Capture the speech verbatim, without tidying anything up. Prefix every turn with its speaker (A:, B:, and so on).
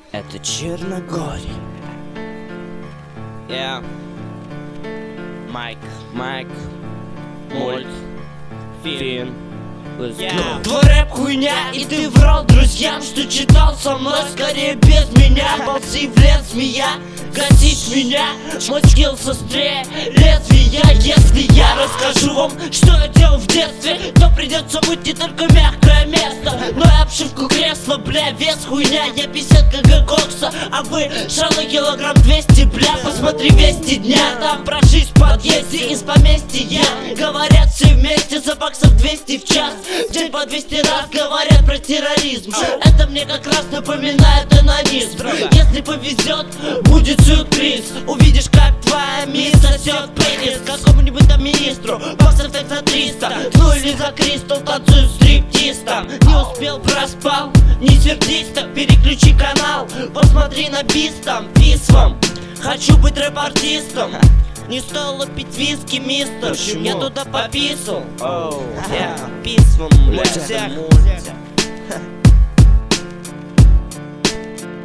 A: Это Черногория. Я Майк, Майк, Мульт, Фин. Yeah. Твой рэп хуйня, и ты врал друзьям, что читал со мной, скорее без меня. Ползи в лес, змея, гасить меня, мой скилл острее лезвия. Если я расскажу вам, что я делал в детстве, то придется мыть не только мягкое место, но и обшивку кресла, бля, вес хуйня. Я пятьдесят кг кокса, а вы шалы килограмм двести, бля. Посмотри вести дня, там прошись в подъезде из поместья. Говорят все вместе за баксов двести в час. В день по двести раз говорят про терроризм. Это мне как раз напоминает анонизм. Если повезет, будет сюрприз. Увидишь, как твоя мисс сосет пенис какому-нибудь там министру. Баксов так за триста. Ну или за кристалл танцую с стриптистом. Не успел, проспал, не сердись, так переключи канал. Посмотри на бис там, пис вам. Хочу быть рэп-артистом. Не стоило пить виски, мистер. Почему? Я туда пописал. Оу, я писал, блядь.